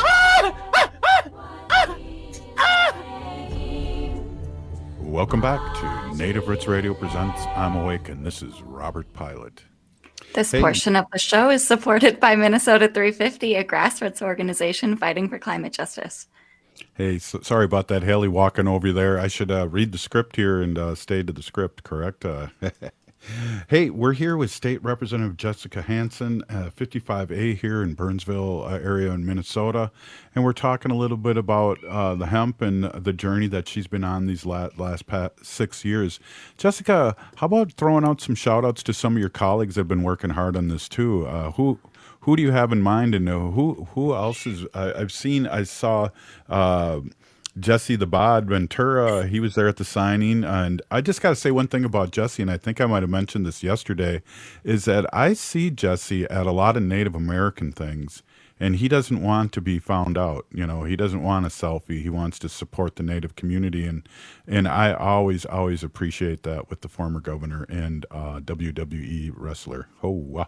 S23: Welcome back to Native Roots Radio presents I'm Awake, and this is Robert Pilot.
S30: This
S23: Hey.
S30: portion of the show is supported by Minnesota three fifty, a grassroots organization fighting for climate justice.
S23: Hey, so, sorry about that, Haley, walking over there. I should uh, read the script here and uh, stay to the script, correct? Uh, hey, we're here with State Representative Jessica Hansen, uh, fifty-five A here in Burnsville uh, area in Minnesota, and we're talking a little bit about uh, the hemp and the journey that she's been on these last, last past six years. Jessica, how about throwing out some shout-outs to some of your colleagues that have been working hard on this too? Uh, who who do you have in mind, and uh, who who else is? I, I've seen, I saw. Uh, Jesse the Bod Ventura, he was there at the signing. And I just got to say one thing about Jesse, and I think I might have mentioned this yesterday, is that I see Jesse at a lot of Native American things, and he doesn't want to be found out. You know, he doesn't want a selfie. He wants to support the Native community. And, and I always, always appreciate that with the former governor and uh, W W E wrestler. Oh, wow.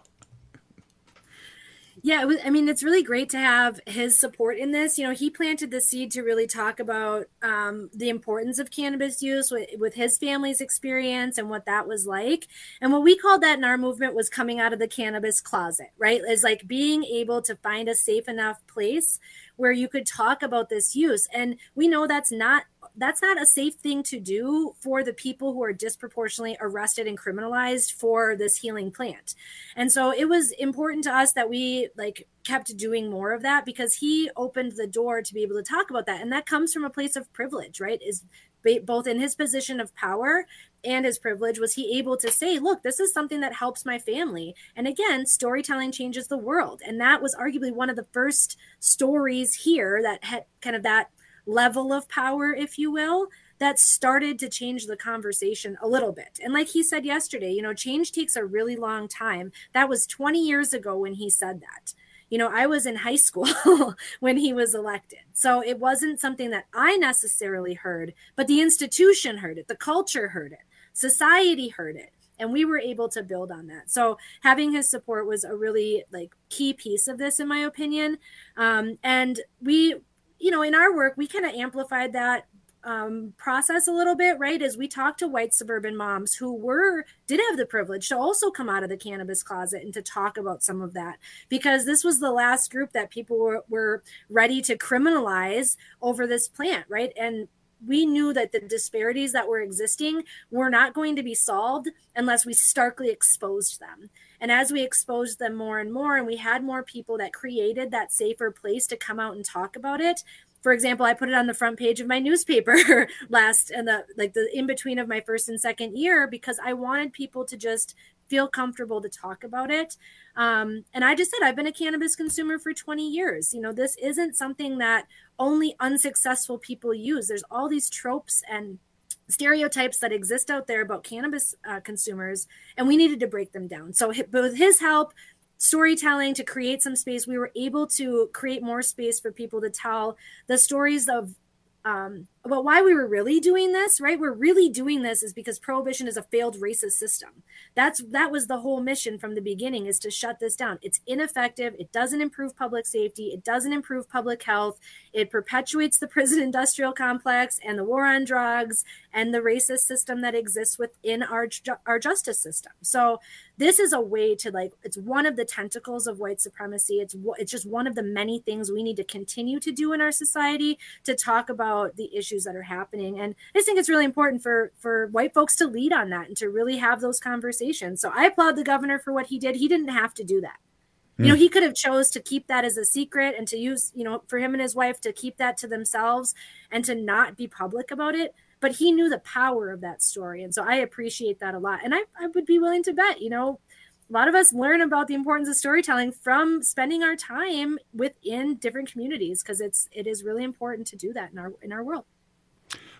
S6: Yeah, it was, I mean, it's really great to have his support in this. You know, he planted the seed to really talk about um, the importance of cannabis use with, with his family's experience and what that was like. And what we called that in our movement was coming out of the cannabis closet, right? Is like being able to find a safe enough place where you could talk about this use. And we know that's not that's not a safe thing to do for the people who are disproportionately arrested and criminalized for this healing plant. And so it was important to us that we like kept doing more of that, because he opened the door to be able to talk about that. And that comes from a place of privilege, right? Is both in his position of power and his privilege was he able to say, look, this is something that helps my family. And again, storytelling changes the world. And that was arguably one of the first stories here that had kind of that level of power, if you will, that started to change the conversation a little bit. And like he said yesterday, you know, change takes a really long time. That was twenty years ago when he said that. You know, I was in high school when he was elected. So it wasn't something that I necessarily heard, but the institution heard it, the culture heard it, society heard it. And we were able to build on that. So having his support was a really like key piece of this, in my opinion. Um, and we, you know, in our work, we kind of amplified that um, process a little bit, right? As we talked to white suburban moms who were, did have the privilege to also come out of the cannabis closet and to talk about some of that, because this was the last group that people were, were ready to criminalize over this plant, right? And we knew that the disparities that were existing were not going to be solved unless we starkly exposed them. And as we exposed them more and more, and we had more people that created that safer place to come out and talk about it. For example, I put it on the front page of my newspaper last and the like the in between of my first and second year, because I wanted people to just feel comfortable to talk about it. Um, and I just said, I've been a cannabis consumer for twenty years. You know, this isn't something that only unsuccessful people use. There's all these tropes and stereotypes that exist out there about cannabis uh, consumers, and we needed to break them down. So with his help, storytelling to create some space, we were able to create more space for people to tell the stories of um, about why we were really doing this, right? We're really doing this is because prohibition is a failed racist system. That's that was the whole mission from the beginning, is to shut this down. It's ineffective. It doesn't improve public safety. It doesn't improve public health. It perpetuates the prison industrial complex and the war on drugs and the racist system that exists within our, our justice system. So this is a way to like, it's one of the tentacles of white supremacy. It's it's just one of the many things we need to continue to do in our society to talk about the issues that are happening. And I just think it's really important for, for white folks to lead on that and to really have those conversations. So I applaud the governor for what he did. He didn't have to do that. Mm. You know, he could have chose to keep that as a secret and to use, you know, for him and his wife to keep that to themselves and to not be public about it. But he knew the power of that story. And so I appreciate that a lot. And I, I would be willing to bet, you know, a lot of us learn about the importance of storytelling from spending our time within different communities, because it's it is really important to do that in our in our world.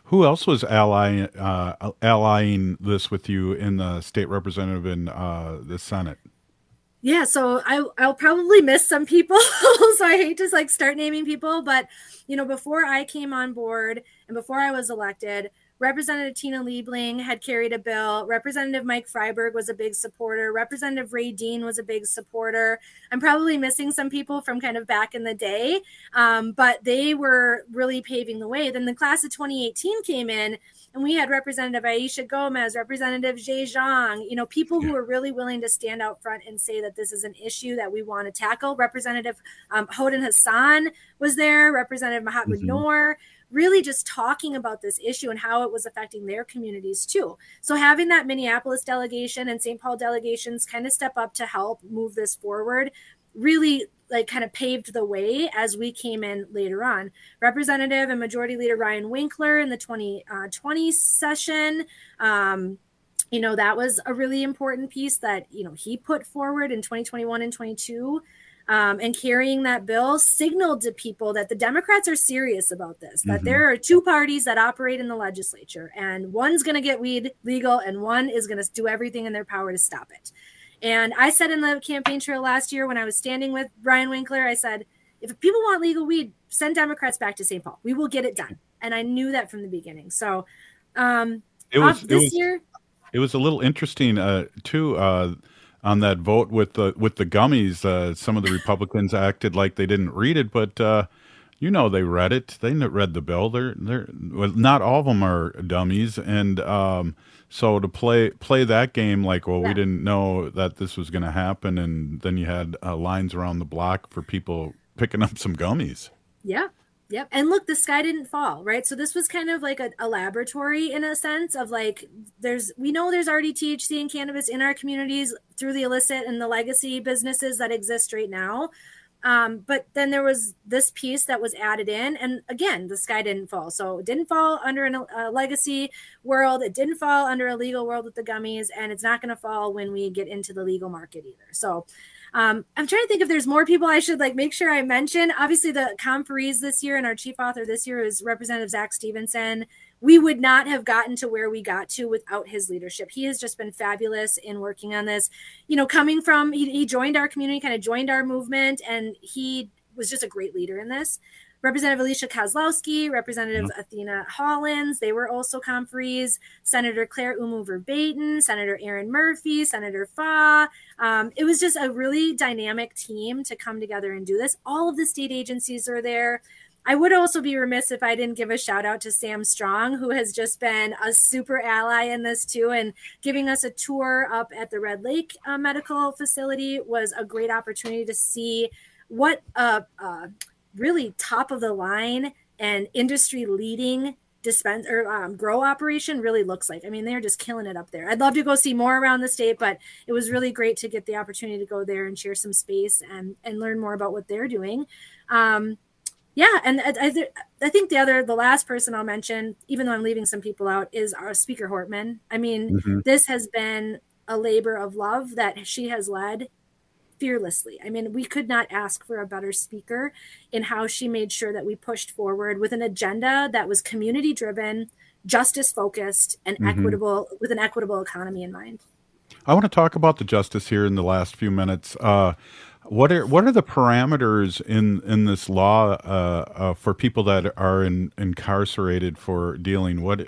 S23: Who else was allying uh, allying this with you in the state representative in uh, the Senate?
S6: Yeah, so I, I'll probably miss some people. So I hate to like start naming people, but you know, before I came on board and before I was elected, Representative Tina Liebling had carried a bill. Representative Mike Freiberg was a big supporter. Representative Ray Dean was a big supporter. I'm probably missing some people from kind of back in the day, um, but they were really paving the way. Then the class of twenty eighteen came in, and we had Representative Aisha Gomez, Representative Zhe Zhang, you know, people who were really willing to stand out front and say that this is an issue that we want to tackle. Representative um, Hoden Hassan was there. Representative Mahatma
S4: Mm-hmm.
S6: Noor. Really just talking about this issue and how it was affecting their communities too. So having that Minneapolis delegation and Saint Paul delegations kind of step up to help move this forward really like kind of paved the way as we came in later on. Representative and Majority Leader Ryan Winkler in the twenty twenty session, um, you know, that was a really important piece that, you know, he put forward in twenty twenty-one and twenty-two. Um, and carrying that bill signaled to people that the Democrats are serious about this, that
S4: Mhm.
S6: there are two parties that operate in the legislature, and one's going to get weed legal and one is going to do everything in their power to stop it. And I said in the campaign trail last year when I was standing with Brian Winkler, I said, if people want legal weed, send Democrats back to Saint Paul. We will get it done. And I knew that from the beginning. So um,
S23: It was
S6: this
S23: it was,
S6: year...
S23: It was a little interesting uh, too. Uh, on that vote with the with the gummies, uh, some of the Republicans acted like they didn't read it, but uh, you know they read it. They read the bill. They're they're well, not all of them are dummies, and um, so to play play that game like, well, we didn't know that this was going to happen, and then you had uh, lines around the block for people picking up some gummies.
S6: Yeah. Yep. And look, the sky didn't fall, right? So this was kind of like a, a laboratory in a sense of like, there's, we know there's already T H C in cannabis in our communities through the illicit and the legacy businesses that exist right now. Um, but then there was this piece that was added in, and again, the sky didn't fall. So it didn't fall under an, a legacy world. It didn't fall under a legal world with the gummies, and it's not going to fall when we get into the legal market either. So Um, I'm trying to think if there's more people I should like make sure I mention. Obviously, the conferees this year and our chief author this year is Representative Zach Stevenson. We would not have gotten to where we got to without his leadership. He has just been fabulous in working on this. You know, coming from, he, he joined our community, kind of joined our movement, and he was just a great leader in this. Representative Alicia Kozlowski, Representative mm-hmm. Athena Hollins, they were also conferees. Senator Claire Umu Verbaten, Senator Aaron Murphy, Senator Fa. Um, it was just a really dynamic team to come together and do this. All of the state agencies are there. I would also be remiss if I didn't give a shout out to Sam Strong, who has just been a super ally in this too, and giving us a tour up at the Red Lake uh, Medical Facility was a great opportunity to see what uh, uh really top of the line and industry leading dispense or um, grow operation really looks like. I mean, they're just killing it up there. I'd love to go see more around the state, but it was really great to get the opportunity to go there and share some space and, and learn more about what they're doing. Um, yeah. And I, I, th- I think the other, the last person I'll mention, even though I'm leaving some people out, is our Speaker Hortman. I mean, mm-hmm. this has been a labor of love that she has led fearlessly. I mean, we could not ask for a better speaker in how she made sure that we pushed forward with an agenda that was community driven, justice focused, and mm-hmm. equitable, with an equitable economy in mind.
S23: I want to talk about the justice here in the last few minutes. Uh, what are what are the parameters in in this law uh, uh, for people that are in, incarcerated for dealing? What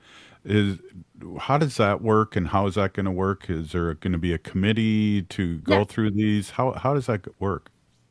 S23: is how does that work, and how is that going to work? Is there going to be a committee to go yeah. through these? How how does that work?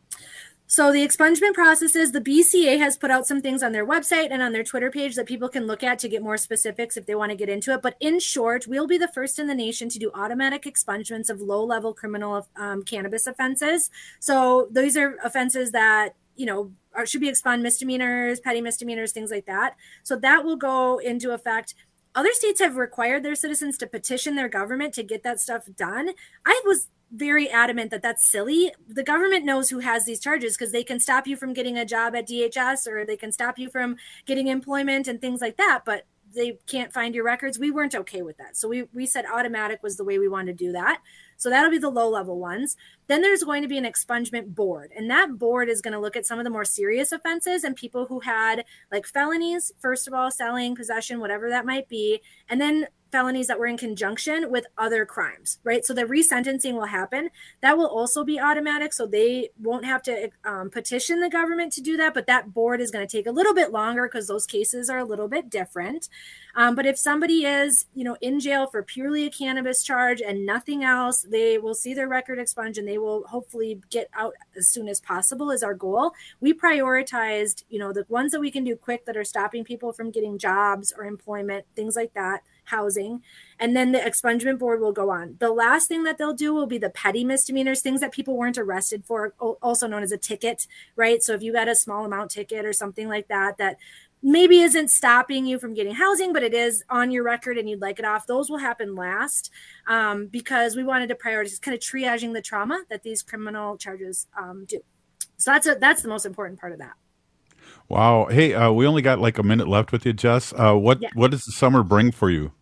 S6: So the expungement processes, the B C A has put out some things on their website and on their Twitter page that people can look at to get more specifics if they want to get into it. But in short, we'll be the first in the nation to do automatic expungements of low-level criminal um, cannabis offenses. So those are offenses that, you know, are, should be expunged, misdemeanors, petty misdemeanors, things like that. So that will go into effect. Other states have required their citizens to petition their government to get that stuff done. I was very adamant that that's silly. The government knows who has these charges because they can stop you from getting a job at D H S, or they can stop you from getting employment and things like that. But they can't find your records. We weren't okay with that. So we, we said automatic was the way we wanted to do that. So that'll be the low level ones. Then there's going to be an expungement board. And that board is going to look at some of the more serious offenses and people who had like felonies, first of all, selling, possession, whatever that might be. And then felonies that were in conjunction with other crimes, right? So the resentencing will happen. That will also be automatic. So they won't have to um, petition the government to do that. But that board is going to take a little bit longer because those cases are a little bit different. Um, but if somebody is, you know, in jail for purely a cannabis charge and nothing else, they will see their record expunged and they will hopefully get out as soon as possible is our goal. We prioritized, you know, the ones that we can do quick that are stopping people from getting jobs or employment, things like that, housing. And then the expungement board will go on. The last thing that they'll do will be the petty misdemeanors, things that people weren't arrested for, also known as a ticket, right? So if you got a small amount ticket or something like that, that maybe isn't stopping you from getting housing, but it is on your record and you'd like it off, those will happen last um, because we wanted to prioritize kind of triaging the trauma that these criminal charges um, do. So that's a, that's the most important part of that.
S23: Wow. Hey, uh, we only got like a minute left with you, Jess. Uh, what
S6: Yeah.
S23: what does the summer bring for you?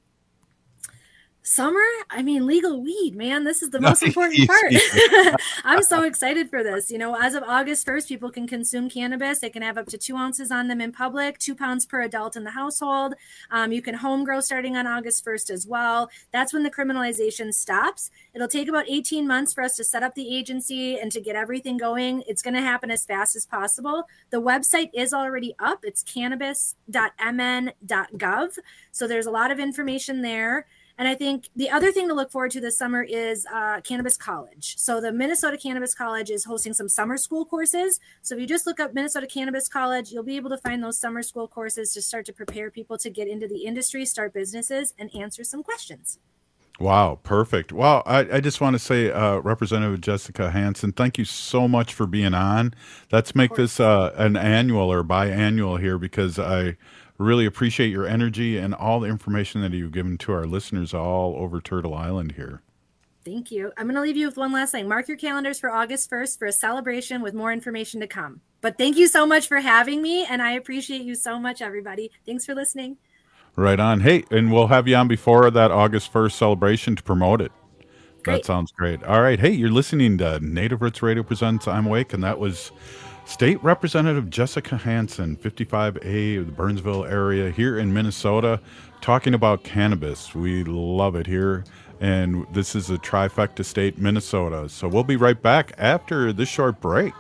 S6: Summer, I mean, legal weed, man. This is the most important part. I'm so excited for this. You know, as of August first, people can consume cannabis. They can have up to two ounces on them in public, two pounds per adult in the household. Um, you can home grow starting on August first as well. That's when the criminalization stops. It'll take about eighteen months for us to set up the agency and to get everything going. It's going to happen as fast as possible. The website is already up. It's cannabis dot m n dot gov. So there's a lot of information there. And I think the other thing to look forward to this summer is uh, Cannabis College. So the Minnesota Cannabis College is hosting some summer school courses. So if you just look up Minnesota Cannabis College, you'll be able to find those summer school courses to start to prepare people to get into the industry, start businesses, and answer some questions.
S23: Wow, perfect. Well, I, I just want to say, uh, Representative Jessica Hansen, thank you so much for being on. Let's make this uh, an annual or biannual here because I really appreciate your energy and all the information that you've given to our listeners all over Turtle Island here.
S6: Thank you. I'm going to leave you with one last thing. Mark your calendars for August first for a celebration with more information to come. But thank you so much for having me, and I appreciate you so much, everybody. Thanks for listening.
S23: Right on. Hey, and we'll have you on before that August first celebration to promote it.
S6: Great.
S23: That sounds great. All right. Hey, you're listening to Native Roots Radio Presents I'm Awake, and that was State Representative Jessica Hansen, fifty-five A of the Burnsville area here in Minnesota, talking about cannabis. We love it here, and this is a trifecta state, Minnesota. So we'll be right back after this short break.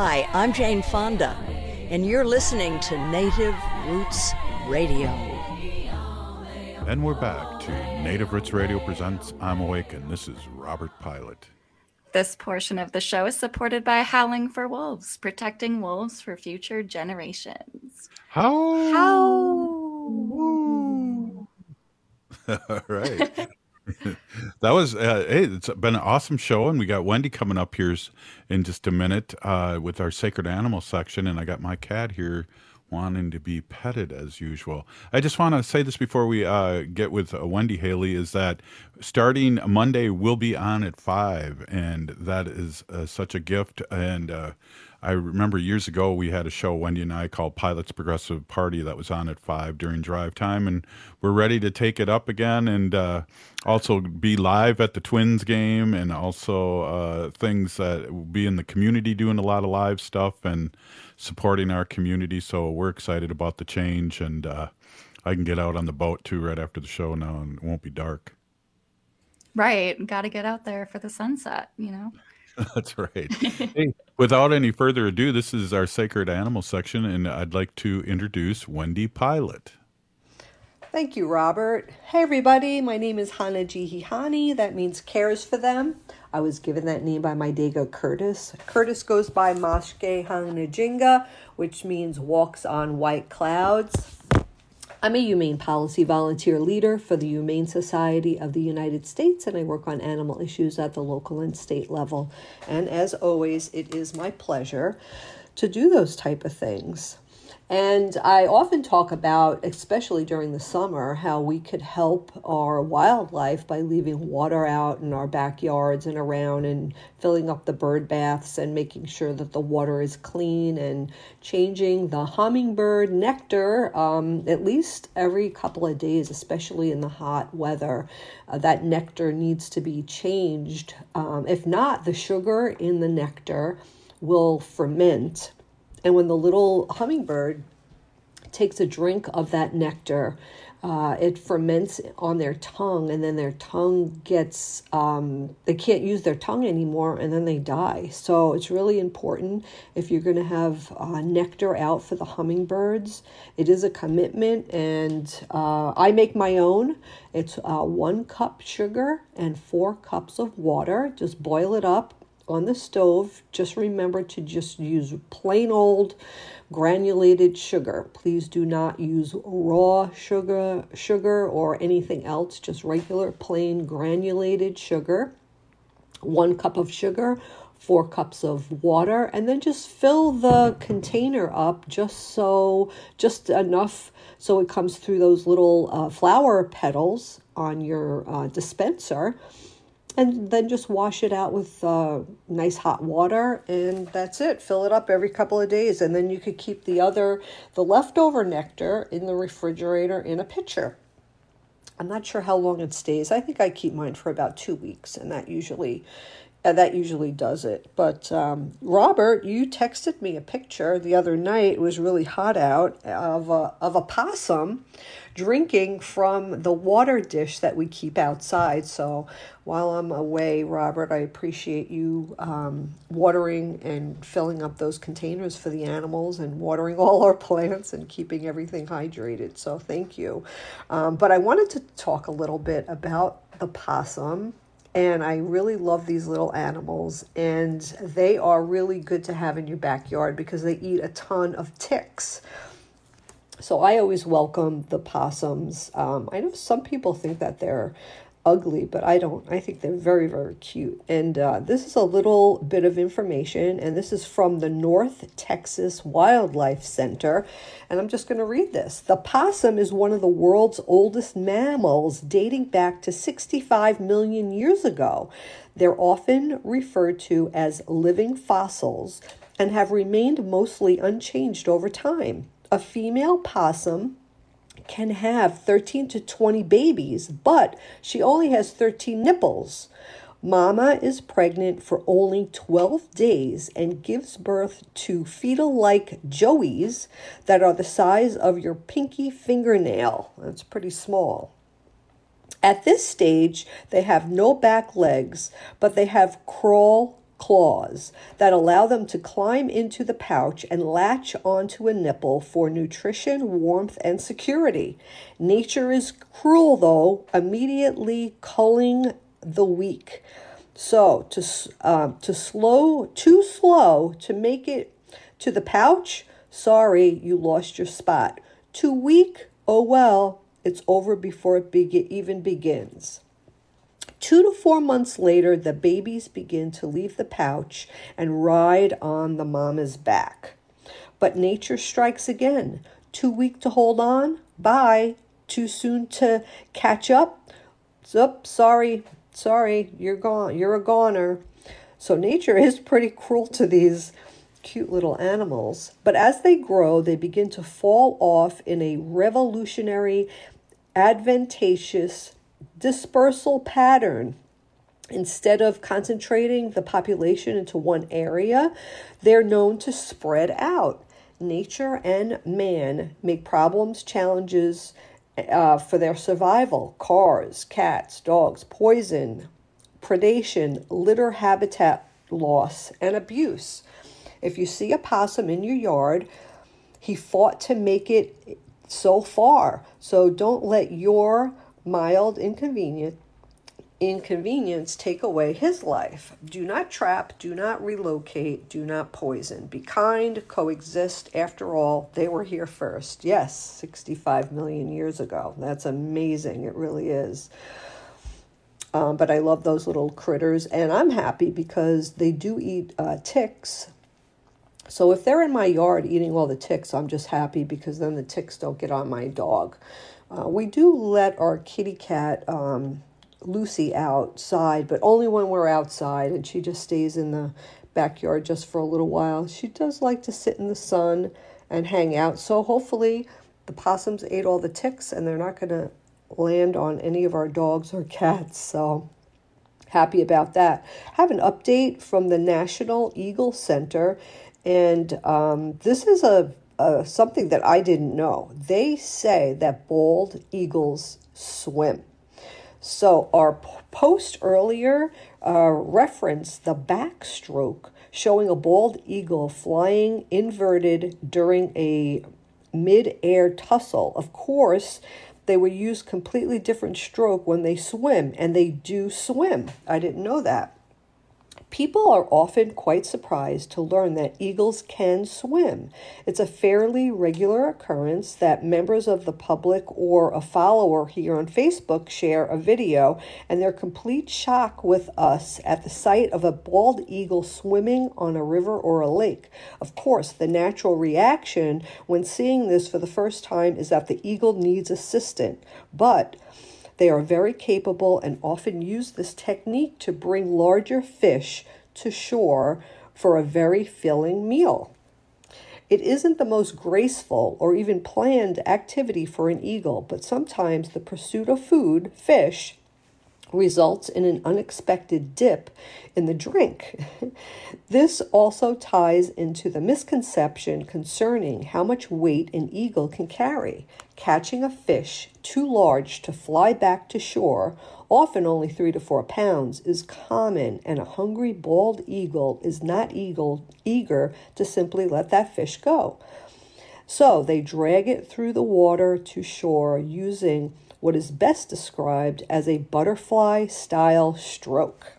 S4: Hi, I'm Jane Fonda, and you're listening to Native Roots Radio.
S23: And we're back to Native Roots Radio presents I'm Awakened. This is Robert Pilot.
S30: This portion of the show is supported by Howling for Wolves, protecting wolves for future generations.
S23: How?
S30: How?
S23: All right. That was, uh, hey, it's been an awesome show, and we got Wendy coming up here in just a minute uh, with our Sacred Animal section, and I got my cat here wanting to be petted as usual. I just want to say this before we uh, get with uh, Wendy Haley, is that starting Monday, we'll be on at five, and that is uh, such a gift, and uh, I remember years ago we had a show, Wendy and I, called Pilot's Progressive Party that was on at five during drive time, and we're ready to take it up again and uh, also be live at the Twins game, and also uh, things that will be in the community doing a lot of live stuff and supporting our community. So we're excited about the change, and uh, I can get out on the boat too right after the show now, and it won't be dark.
S30: Right. Got to get out there for the sunset, you know?
S23: That's right. Hey, without any further ado, this is our Sacred Animal section, and I'd like to introduce Wendy Pilot.
S5: Thank you, Robert. Hey, everybody. My name is Hanajihihani. That means cares for them. I was given that name by my Dago Curtis. Curtis goes by Mashke Hanajinga, which means walks on white clouds. I'm a humane policy volunteer leader for the Humane Society of the United States, and I work on animal issues at the local and state level. And as always, it is my pleasure to do those type of things. And I often talk about, especially during the summer, how we could help our wildlife by leaving water out in our backyards and around, and filling up the bird baths and making sure that the water is clean, and changing the hummingbird nectar um, at least every couple of days, especially in the hot weather. Uh, that nectar needs to be changed. Um, if not, the sugar in the nectar will ferment. And when the little hummingbird takes a drink of that nectar, uh, it ferments on their tongue, and then their tongue gets, um, they can't use their tongue anymore, and then they die. So it's really important if you're going to have uh, nectar out for the hummingbirds. It is a commitment, and uh, I make my own. It's uh, one cup sugar and four cups of water. Just boil it up on the stove. Just remember to just use plain old granulated sugar. Please do not use raw sugar sugar or anything else, just regular plain granulated sugar. One cup of sugar, four cups of water, and then just fill the container up just so just enough so it comes through those little uh, flower petals on your uh, dispenser. And then just wash it out with uh, nice hot water, and that's it. Fill it up every couple of days, and then you could keep the other, the leftover nectar in the refrigerator in a pitcher. I'm not sure how long it stays. I think I keep mine for about two weeks, and that usually, uh, that usually does it. But um, Robert, you texted me a picture the other night. It was really hot out, of a of a possum drinking from the water dish that we keep outside. So while I'm away, Robert, I appreciate you um, watering and filling up those containers for the animals, and watering all our plants and keeping everything hydrated. So thank you. Um, but I wanted to talk a little bit about the possum. And I really love these little animals, and they are really good to have in your backyard because they eat a ton of ticks. So I always welcome the possums. Um, I know some people think that they're ugly, but I don't. I think they're very, very cute. And uh, this is a little bit of information, and this is from the North Texas Wildlife Center. And I'm just going to read this. The possum is one of the world's oldest mammals, dating back to sixty-five million years ago. They're often referred to as living fossils and have remained mostly unchanged over time. A female possum can have thirteen to twenty babies, but she only has thirteen nipples. Mama is pregnant for only twelve days and gives birth to fetal-like joeys that are the size of your pinky fingernail. That's pretty small. At this stage, they have no back legs, but they have crawl claws that allow them to climb into the pouch and latch onto a nipple for nutrition, warmth, and security. Nature is cruel, though, immediately culling the weak. So to um, to slow, too slow to make it to the pouch, sorry, you lost your spot. Too weak, oh well, it's over before it be- even begins. Two to four months later, the babies begin to leave the pouch and ride on the mama's back. But nature strikes again. Too weak to hold on? Bye. Too soon to catch up? Zup, sorry, sorry, you're gone. You're a goner. So nature is pretty cruel to these cute little animals. But as they grow, they begin to fall off in a revolutionary, advantageous dispersal pattern. Instead of concentrating the population into one area, they're known to spread out. Nature and man make problems, challenges uh, for their survival. Cars, cats, dogs, poison, predation, litter habitat loss, and abuse. If you see a possum in your yard, he fought to make it so far. So don't let your mild inconvenience inconvenience take away his life. Do not trap, do not relocate, do not poison. Be kind, coexist. After all, they were here first. Yes, sixty-five million years ago. That's amazing. It really is. Um, but I love those little critters, and I'm happy because they do eat uh, ticks. So if they're in my yard eating all the ticks, I'm just happy because then the ticks don't get on my dog. Uh, we do let our kitty cat, um, Lucy, outside, but only when we're outside, and she just stays in the backyard just for a little while. She does like to sit in the sun and hang out, so hopefully the possums ate all the ticks and they're not going to land on any of our dogs or cats, so happy about that. I have an update from the National Eagle Center, and um, this is a Uh, something that I didn't know. They say that bald eagles swim. So our p- post earlier uh, referenced the backstroke showing a bald eagle flying inverted during a mid-air tussle. Of course, they would use completely different stroke when they swim, and they do swim. I didn't know that. People are often quite surprised to learn that eagles can swim. It's a fairly regular occurrence that members of the public or a follower here on Facebook share a video, and their complete shock with us at the sight of a bald eagle swimming on a river or a lake. Of course, the natural reaction when seeing this for the first time is that the eagle needs assistance, but they are very capable and often use this technique to bring larger fish to shore for a very filling meal. It isn't the most graceful or even planned activity for an eagle, but sometimes the pursuit of food, fish, results in an unexpected dip in the drink. This also ties into the misconception concerning how much weight an eagle can carry. Catching a fish too large to fly back to shore, often only three to four pounds, is common, and a hungry bald eagle is not eagle, eager to simply let that fish go. So they drag it through the water to shore using what is best described as a butterfly-style stroke.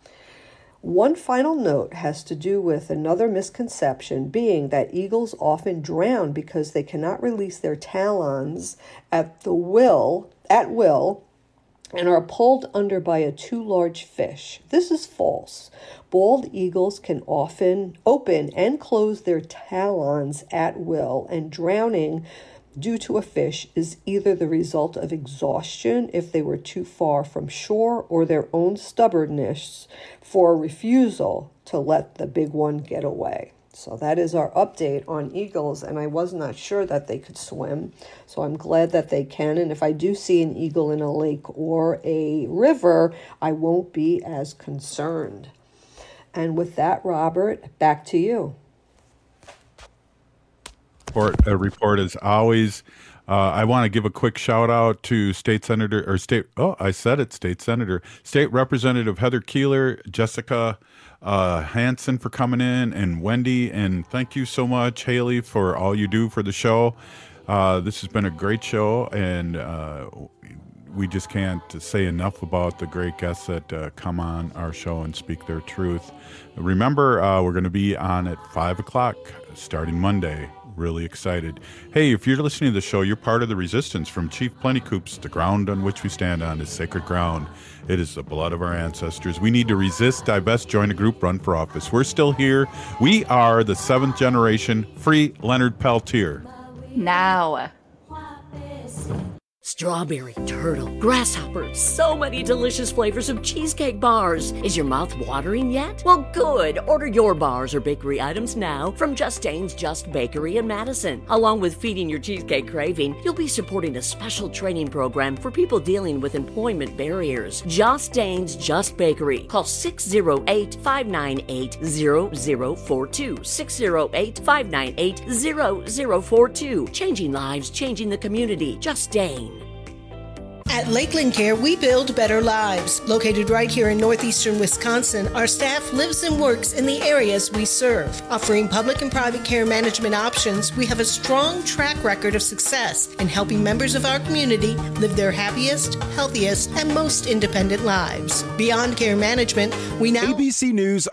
S5: One final note has to do with another misconception, being that eagles often drown because they cannot release their talons at the will, at will, and are pulled under by a too large fish. This is false. Bald eagles can often open and close their talons at will, and drowning due to a fish is either the result of exhaustion if they were too far from shore, or their own stubbornness for a refusal to let the big one get away. So that is our update on eagles, and I was not sure that they could swim, so I'm glad that they can. And if I do see an eagle in a lake or a river, I won't be as concerned. And with that, Robert, back to you.
S23: Report, a report as always. Uh, I want to give a quick shout out to State Senator or State. Oh, I said it. State Senator, State Representative Heather Keeler, Jessica uh, Hanson for coming in, and Wendy, and thank you so much, Haley, for all you do for the show. Uh, this has been a great show, and uh, we just can't say enough about the great guests that uh, come on our show and speak their truth. Remember, uh, we're going to be on at five o'clock starting Monday. Really excited. Hey, if you're listening to the show, you're part of the resistance from Chief Plentycoops. The ground on which we stand on is sacred ground. It is the blood of our ancestors. We need to resist, divest, join a group, run for office. We're still here. We are the seventh generation. Free Leonard Peltier.
S30: Now.
S7: Strawberry, turtle, grasshopper, so many delicious flavors of cheesecake bars. Is your mouth watering yet? Well, good. Order your bars or bakery items now from Just Dane's Just Bakery in Madison. Along with feeding your cheesecake craving, you'll be supporting a special training program for people dealing with employment barriers. Just Dane's Just Bakery. Call six oh eight, five nine eight, zero zero four two. six oh eight, five nine eight, zero zero four two. Changing lives, changing the community. Just Dane.
S8: At Lakeland Care, we build better lives. Located right here in northeastern Wisconsin, our staff lives and works in the areas we serve. Offering public and private care management options, we have a strong track record of success in helping members of our community live their happiest, healthiest, and most independent lives. Beyond care management, we now...
S9: A B C News